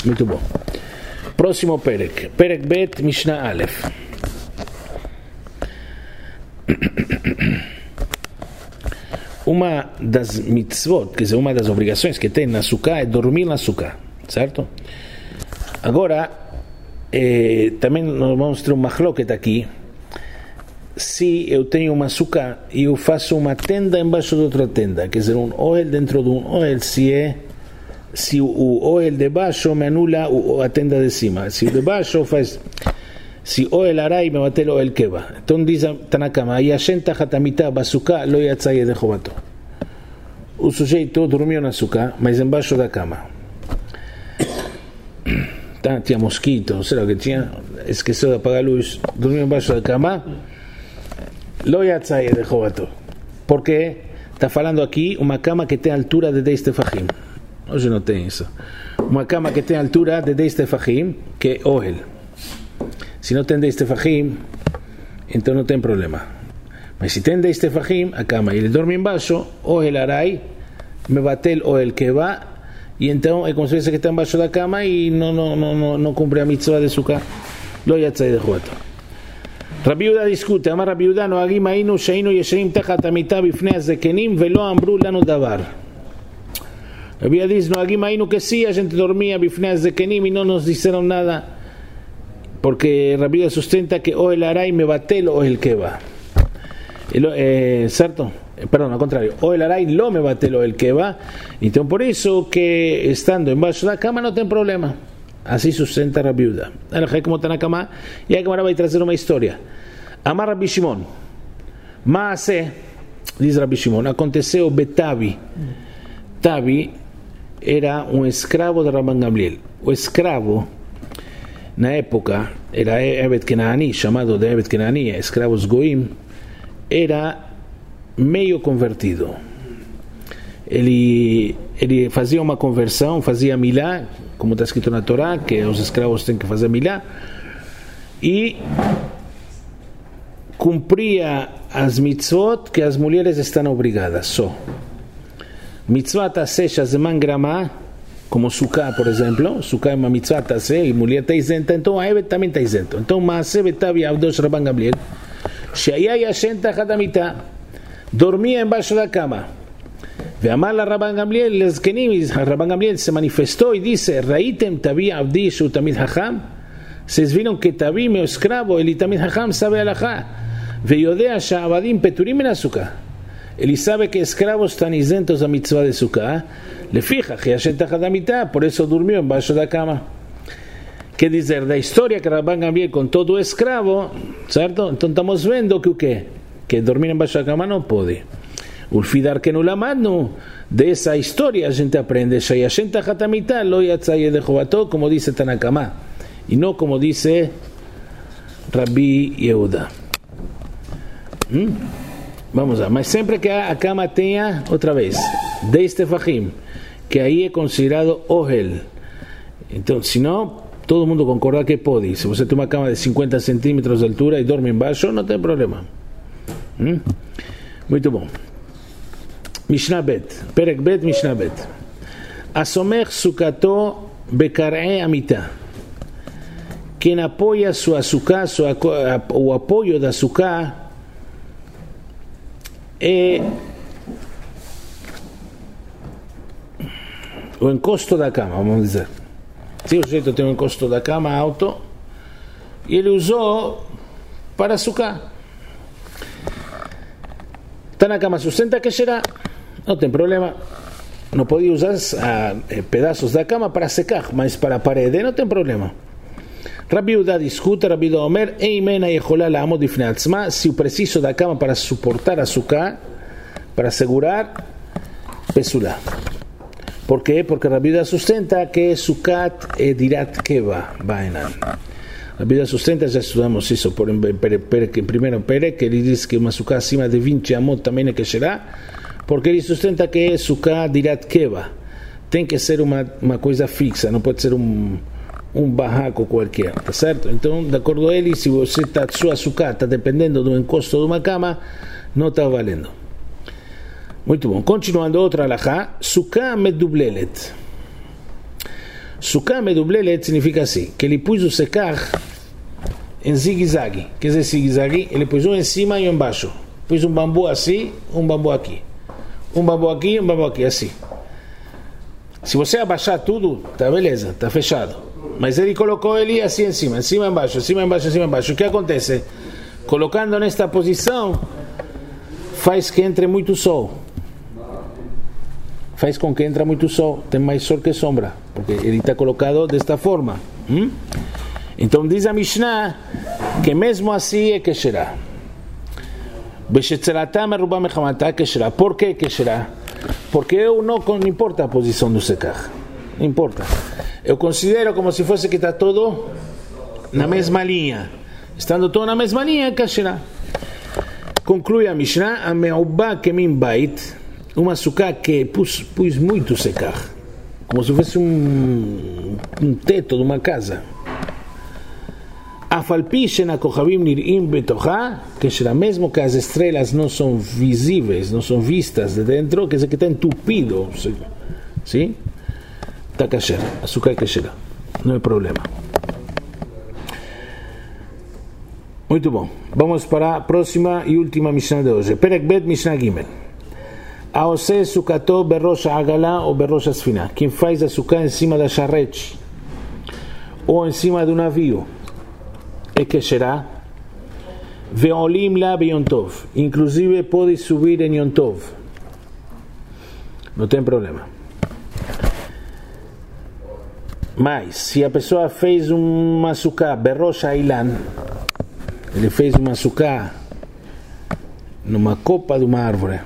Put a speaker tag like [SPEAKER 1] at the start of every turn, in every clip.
[SPEAKER 1] Muito bom. Próximo Perek. Perek Bet, Mishnah Aleph. Uma das mitzvot, quer dizer, uma das obrigações que tem na Sukkah é dormir na Sukkah, certo? Agora, também nós vamos ter um machloket aqui. Se eu tenho uma Sukkah e eu faço uma tenda embaixo de outra tenda, quer dizer, um ohel dentro de um ohel, se o ohel de baixo me anula a tenda de cima, se o de baixo faz... Si ohel aray me batel ohel keva. Entonces dice Tanakama, yashen tachat hamitah basukah lo yatsa yedei chovato. O sujeito dormiu na sukkah, mas embaixo da cama. Tinha mosquito, sei lá o que tinha, esqueceu de apagar a luz, dormiu embaixo da cama, lo yatsa yedei chovato. Por quê? Está falando aqui uma cama que tem altura de 10 tefachim. Hoje não tem isso. Uma cama que tem altura de 10 tefachim, que é ohel. Se não tem 10 tefachim, então não tem problema. Mas se tem 10 tefachim, a cama, e ele dorme embaixo, ohel aray, me batel ohel keva, e então é como se que está embaixo da cama e não cumpre a mitzvah de sukkah. Lo yatzai de chovato. Rabbi Yehuda discute, amar Rabbi Yehuda, noagim היינו שהיינו ישנים תחת המיטה בפני הזקנים ולא אמרו לנו דבר. Rabbi Yehuda diz, noagim היינו que sí, a gente dormia בפני הזקנים y no nos dijeron nada. Porque Rabbi Yehuda sustenta que ohel aray me batel ohel keva. ¿Cierto? Perdón, al contrario, ohel aray lo me batel ohel keva. Então por isso que estando embaixo da cama não tem problema. Así sustenta Rabbi Yehuda. Ahora como Tanakama, y ahora va a traer una historia. Amar Rabbi Shimon. Maase, dice Rabbi Shimon, aconteceu Betavi. Tavi era um escravo de Rabban Gamliel. O escravo na época era Evet Kenaani, chamado de Evet Kenaani, escravos Goim, era meio convertido. Ele fazia uma conversão, fazia milá, como está escrito na Torá, que os escravos têm que fazer milá, e cumpria as mitzvot que as mulheres estão obrigadas, só. Mitzvah taseh shazeman gramá, como Sukkah, por exemplo. Sukkah é uma mitzvah taseh, e mulher está isenta, então a Evet também está isento. Então, Maaseh Betavi Avdosh Rabban Gamliel, Sheaya Yashen Tachat Hamitah, dormia embaixo da cama. Veamar la Rabban Gamliel, Rabban Gamliel se manifestou e disse, Raitem Tavi Avdi Shu Tamid Hacham, vocês viram que Tavi, meu escravo, ele Tamid Hacham sabe alahá, Veyodea Sha'avadim Peturim na Sukkah. Ele sabe que escravos estão isentos da mitzvah de Sukkah, le fija que Yashen Tachat Hamitah, por isso dormiu embaixo da cama. Quer dizer, da história que Rabban Gamliel contou do escravo, certo? Então estamos vendo que o quê? Que dormir embaixo da cama não pode. Ulfidar que no lamadno, dessa história a gente aprende, Shayashen Tachat Hamitah lo yatzai yedei chovato, como dice Tanakama, e não como dice Rabbi Yehuda. Vamos lá, mas sempre que a cama tenha, outra vez, 10 tefachim, que aí é considerado ohel. Então, se não, todo mundo concorda que pode. Se você tem uma cama de 50 centímetros de altura e dorme embaixo, não tem problema. Muito bom. Mishnah Bet, Perek Bet, Mishnah Bet. Asomech sukato bekar'e amitah. Quem apoia sua sukkah, o apoio da sukkah, é o encosto da cama, vamos dizer. Se o sujeito tem um encosto da cama alto, e ele usou para sukkah. Está na cama, sustenta que será, não tem problema. Não podia usar pedaços da cama para secar, mas para a parede não tem problema. Rabbi Yehuda discute, Rabbi Yehuda Omer, Eimena Yeholá La'amod Bifnei Atzma, se o preciso da cama para suportar a sukkah, para segurar, pesulá. ¿Por quê? Porque Rabbi Yehuda sustenta que sukkah é dirat keva, bainan. Rabbi Yehuda sustenta, já estudamos isso por primeiro Pere, que ele diz que uma sukkah acima de 20 amot também é que será, porque ele sustenta que é sukkah dirat keva. Tem que ser uma coisa fixa, não pode ser um barraco qualquer, tá certo? Então, de acordo a ele, se você está sua sukkah está dependendo do encosto de uma cama, não está valendo. Muito bom. Continuando outra alahá, sukkah medublelet. Sukkah medublelet significa assim, que ele pôs o secar em zigue-zague. Quer dizer zigue-zague? Ele pôs um em cima e um embaixo. Pôs um bambu assim, um bambu aqui. Um bambu aqui, um bambu aqui, assim. Se você abaixar tudo, tá beleza, tá fechado. Mas ele colocou ele assim em cima embaixo, em cima embaixo, em cima embaixo. O que acontece? Colocando nesta posição, faz que entre muito sol. Faz com que entre muito sol. Tem mais sol que sombra, porque ele está colocado desta forma. Então diz a Mishnah que mesmo assim é Kesherá. Por que Kesherá? Porque eu não importa a posição do secar. Não importa. Eu considero como se fosse que está todo na mesma linha. Estando todo na mesma linha, Kesherá. Conclui a Mishnah, a me'ubá kemim bait, uma sukkah que pus muito secar, como se fosse um teto de uma casa. Afalpi shena kochavim nir'im betochá, Kesherá, mesmo que as estrelas não são visíveis, não são vistas de dentro, quer dizer que está entupido, sim? Está kasher, a sukkah é Kesherá, não é problema. Muito bom. Vamos para a próxima e última Mishnah de hoje. Perek Bet Mishnah Gimel. Aose sukato berosh agala ou berosh asfina. Quem faz a sukkah em cima da charrete ou em cima do navio é Kesherá. Veolim la be Yom Tov. Inclusive pode subir em Yom Tov. Não tem problema. Mas se a pessoa fez uma sukkah berosh ailan, ele fez uma sukkah numa copa de uma árvore,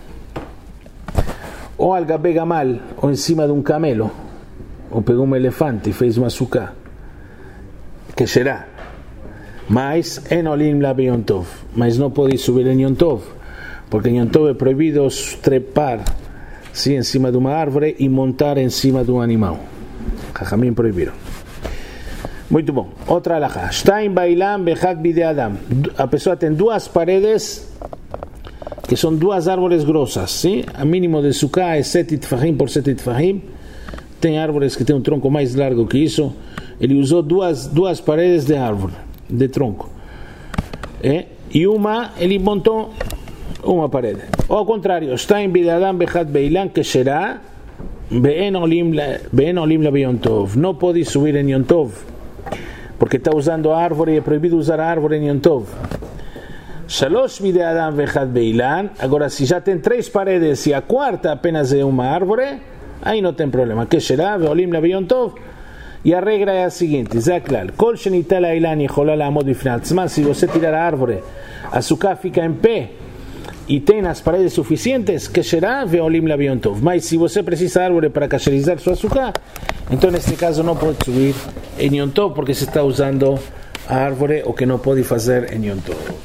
[SPEAKER 1] ou al gabe gamal, ou em cima de um camelo, ou pegou um elefante e fez uma sukkah, Kesherá. Mas en olim la be Yom Tov, mas não pode subir em Yom Tov, porque em Yom Tov é proibido trepar sim, em cima de uma árvore e montar em cima de um animal. Jajamim proibiram. Muito bom. Outra alahá. Shtaim bailam bechad bide adam. A pessoa tem duas paredes que são duas árvores grossas, sim? A mínimo de sukkah é 7 tfahim por 7 tfahim. Tem árvores que têm um tronco mais largo que isso. Ele usou duas paredes de árvore, de tronco. E uma, ele montou uma parede. Ou ao contrário, Shtaim bide adam bechad beilam Kesherá be'en olim la be Yom Tov. Não pode subir em Yom Tov, porque está usando a árvore e é proibido usar a árvore em Yom Tov. Shalosh bide adam vechad beilan. Agora, se já tem 3 paredes e a quarta apenas é uma árvore, aí não tem problema. Kesherá veolim la be Yom Tov. E a regra é a seguinte: Zaklal, kol shenital ailan yecholá la'amod bifnei atzma. Se você tirar a árvore, a sukkah fica em pé e tem as paredes suficientes, Kesherá veolim la be Yom Tov. Mas se você precisa de árvore para kasherizar sua sukkah, então neste caso não pode subir em Yom Tov, porque se está usando a árvore, o que não pode fazer em Yom Tov.